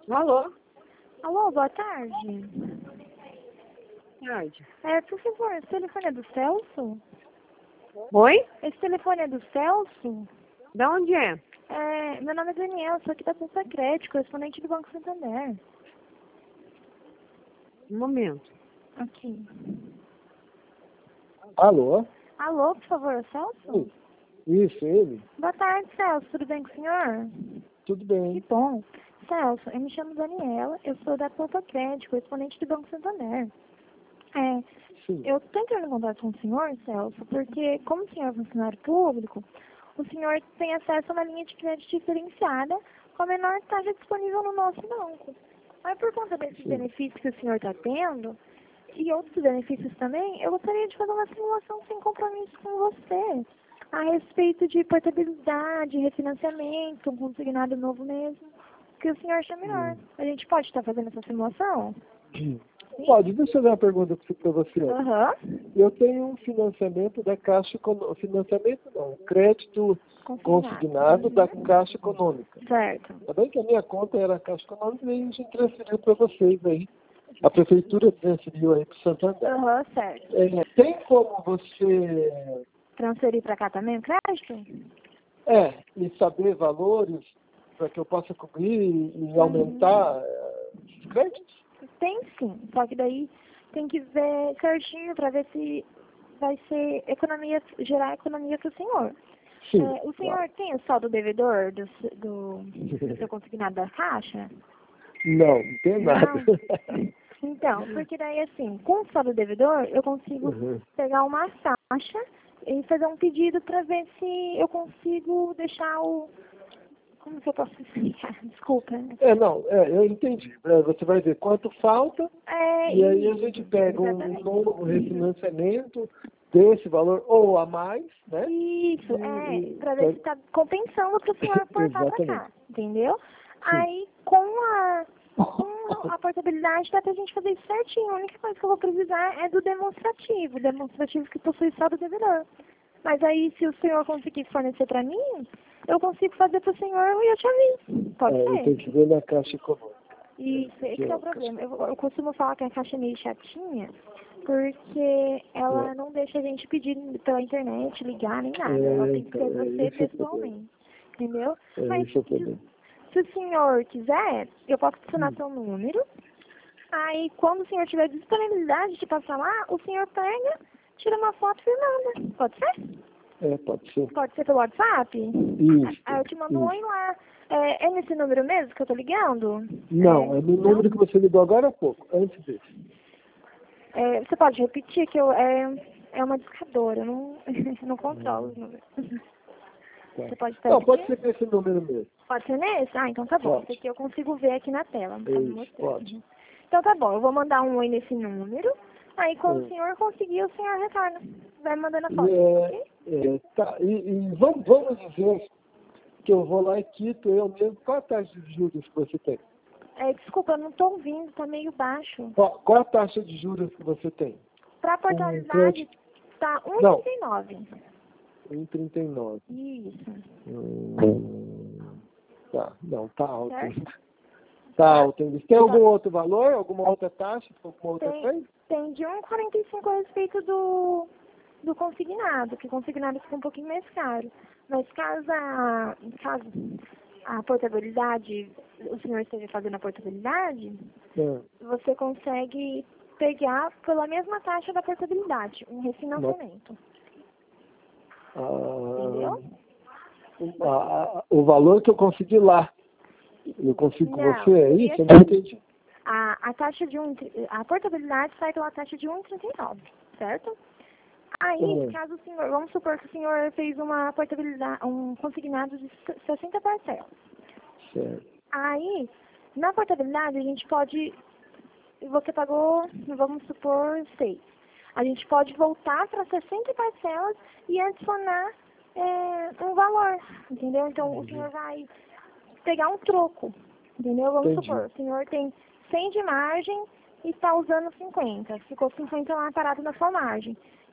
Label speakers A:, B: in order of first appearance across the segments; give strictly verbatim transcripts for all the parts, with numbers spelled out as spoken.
A: Alô?
B: Alô, boa tarde.
A: Tarde.
B: É, por favor, esse telefone é do Celso?
A: Oi?
B: Esse telefone é do Celso?
A: Da onde é?
B: É, meu nome é Daniel, sou aqui da Bolsa Crédito, correspondente do Banco Santander.
A: Um momento.
B: Aqui.
C: Alô?
B: Alô, por favor, é o Celso?
C: Isso, ele?
B: Boa tarde, Celso, tudo bem com o senhor?
C: Tudo
B: Que
C: bem.
B: bom. Celso, eu me chamo Daniela, eu sou da Bolsa Crédito, correspondente do Banco Santander. É,
C: Sim.
B: eu estou entrando em contato com o senhor, Celso, porque como o senhor é funcionário público, o senhor tem acesso a uma linha de crédito diferenciada com a menor taxa disponível no nosso banco. Mas por conta desses
C: Sim.
B: benefícios que o senhor está tendo, e outros benefícios também, eu gostaria de fazer uma simulação sem compromisso com você, a respeito de portabilidade, refinanciamento, um consignado novo mesmo, que o senhor acha melhor. A gente pode estar fazendo essa simulação?
C: Pode, deixa eu fazer uma pergunta para você.
B: Aham.
C: Eu tenho um financiamento da Caixa Econômica. Financiamento não, crédito consignado da Caixa Econômica.
B: Certo.
C: Tá bem que a minha conta era a Caixa Econômica e a gente transferiu para vocês aí. A prefeitura transferiu aí para o Santander.
B: Aham, certo.
C: É, tem como você
B: Transferir para cá também o crédito?
C: é, e saber valores para que eu possa cobrir e
B: Uhum.
C: aumentar é, os créditos?
B: Tem sim, só que daí tem que ver certinho para ver se vai ser economia, gerar economia para o senhor.
C: Sim.
B: É, o senhor
C: Claro.
B: tem o saldo devedor do, se- do, do seu consignado da Caixa?
C: Não, não tem nada.
B: Então, porque daí assim, com o saldo devedor, eu consigo
C: Uhum.
B: pegar uma taxa e fazer um pedido para ver se eu consigo deixar o... Como que eu posso explicar? Desculpa.
C: É, não, é, eu entendi. É, você vai ver quanto falta
B: É,
C: e aí a
B: isso,
C: gente pega um
B: exatamente.
C: novo refinanciamento desse valor ou a mais, né?
B: Isso,
C: E-
B: é,
C: e-
B: pra ver se está compensando para o senhor portar para
C: Exatamente.
B: cá, entendeu?
C: Sim.
B: Aí, com a, com a portabilidade, dá pra gente fazer isso certinho. A única coisa que eu vou precisar é do demonstrativo, demonstrativo que possui saldo devedor. Mas aí, se o senhor conseguir fornecer para mim, eu consigo fazer para o senhor e eu te aviso. Pode
C: É, eu
B: ser?
C: tenho que ver na Caixa Econômica.
B: Isso, esse
C: Que
B: que é
C: é
B: o
C: a Caixa-
B: problema. Eu, eu costumo falar que a caixa é meio chatinha, porque ela
C: É.
B: não deixa a gente pedir pela internet, ligar, nem nada.
C: É,
B: Ela tem que ser
C: então, é,
B: você
C: esse é o problema.
B: pessoalmente. Entendeu?
C: É,
B: Mas
C: esse é o
B: se,
C: problema.
B: se o senhor quiser, eu posso adicionar
C: Hum.
B: seu número. Aí, quando o senhor tiver disponibilidade de passar lá, o senhor pega, tira uma foto e manda. Pode ser?
C: É, pode ser.
B: Pode ser pelo WhatsApp?
C: Isso.
B: Aí eu te mando um
C: isso.
B: oi lá. É, é nesse número mesmo que eu tô ligando?
C: Não, é no
B: não?
C: número que você ligou agora há pouco, antes desse.
B: É, você pode repetir que eu, é, é uma discadora, eu não, não controlo os números.
C: Tá.
B: Você pode estar
C: Não, pode
B: repetindo?
C: ser com esse número mesmo.
B: Pode ser nesse? Ah, então tá bom.
C: Pode.
B: Esse aqui eu consigo ver aqui na tela. Tá me
C: Isso,
B: mostrando.
C: pode.
B: Então tá bom, eu vou mandar um oi nesse número. Aí quando
C: É.
B: o senhor conseguir, o senhor retorna. Vai mandando a
C: E,
B: foto, ok?
C: é, é, tá, e, e vamos, vamos dizer que eu vou lá e quito eu mesmo. Qual a taxa de juros que você tem?
B: É, desculpa, eu não tô ouvindo, tá meio baixo.
C: Qual, qual a taxa de juros que você tem?
B: Pra
C: Com
B: portabilidade, tá
C: Não.
B: um vírgula trinta e nove.
C: um vírgula trinta e nove.
B: Isso.
C: Hum, tá, não, tá alto.
B: Certo?
C: Tá alto. ainda. Tem algum outro valor? Alguma outra taxa? Alguma outra
B: Tem,
C: coisa?
B: tem de um vírgula quarenta e cinco a respeito do, do consignado, que o consignado fica um pouquinho mais caro. Mas caso a, caso a portabilidade, o senhor esteja fazendo a portabilidade,
C: É.
B: você consegue pegar pela mesma taxa da portabilidade, um refinanciamento. Entendeu?
C: Ah, a- a- o valor que eu consegui lá. Eu consigo com
B: Não,
C: você, é
B: seria
C: isso? Eu não entendi.
B: A, a taxa de um, a portabilidade sai pela taxa de um vírgula trinta e nove, certo? Aí,
C: Uhum.
B: caso o senhor, vamos supor que o senhor fez uma portabilidade, um consignado de sessenta parcelas.
C: Certo.
B: Aí, na portabilidade, a gente pode, você pagou, vamos supor, seis. A gente pode voltar para sessenta parcelas e adicionar é, um valor, entendeu? Então, o senhor vai pegar um troco, entendeu? Vamos
C: Entendi.
B: supor, o senhor tem cem de margem e está usando cinquenta. Ficou cinquenta lá parado na sua margem.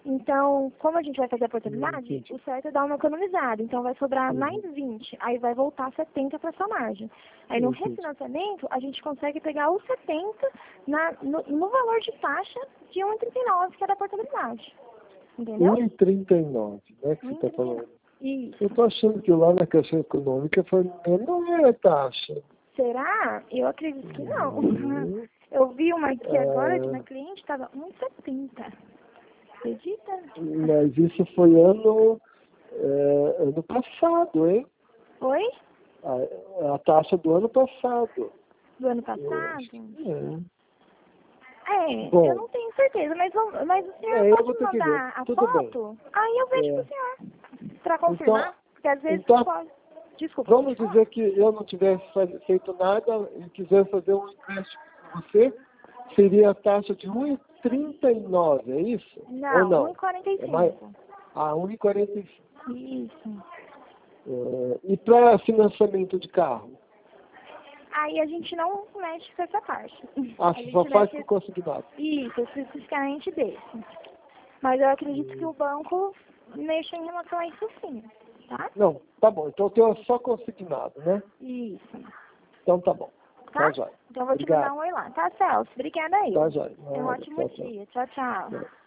B: Então, como a gente vai fazer a portabilidade,
C: Entendi.
B: o certo é dar uma economizada. Então, vai sobrar mais vinte. Aí vai voltar setenta para sua margem. Aí, no
C: Entendi.
B: refinanciamento, a gente consegue pegar os setenta na, no, no valor de taxa de um vírgula trinta e nove, que é da portabilidade. Entendeu?
C: um e trinta e nove, né, que você está
B: um vírgula trinta e nove.
C: falando.
B: Isso.
C: Eu estou achando que lá na Caixa Econômica foi, não é taxa.
B: Será? Eu acredito que não.
C: Uhum.
B: Eu vi uma aqui agora de
C: É.
B: uma cliente, estava um vírgula setenta. Acredita?
C: Mas isso foi ano, é, ano passado, hein?
B: Oi?
C: A, a taxa do ano passado.
B: Do ano
C: Eu
B: passado?
C: acho que é.
B: É,
C: Bom.
B: eu não tenho certeza, mas, vamos- mas o senhor
C: É, eu
B: pode
C: vou
B: me
C: ter que ver.
B: mandar a
C: Tudo bem.
B: foto? Aí eu vejo
C: É.
B: pro senhor, pra confirmar, porque às vezes
C: então,
B: pode... Desculpa,
C: Vamos
B: pode falar?
C: dizer que eu não tivesse faz- feito nada e quisesse fazer um empréstimo com você, seria a taxa de um vírgula trinta e nove, é isso?
B: Não,
C: Ou não?
B: um vírgula quarenta e
C: É mais...
B: cinco.
C: Ah, um vírgula quarenta e cinco.
B: Isso.
C: É, e para financiamento de carro?
B: Aí a gente não mexe com essa parte.
C: Ah,
B: A
C: você
B: gente
C: só faz
B: mexe...
C: com consignado.
B: Isso, especificamente desse. Mas eu acredito que o banco mexa em relação a isso sim, tá?
C: Não, tá bom. Então tem só consignado, né?
B: Isso.
C: Então tá bom. Tá,
B: Tá?
C: jóia.
B: Então eu vou te
C: Obrigado.
B: mandar um oi lá. Tá, Celso? Obrigada aí.
C: Tá, jóia.
B: Tenha um
C: Nada,
B: ótimo
C: tchau, tchau.
B: dia. Tchau, tchau.
C: Tchau.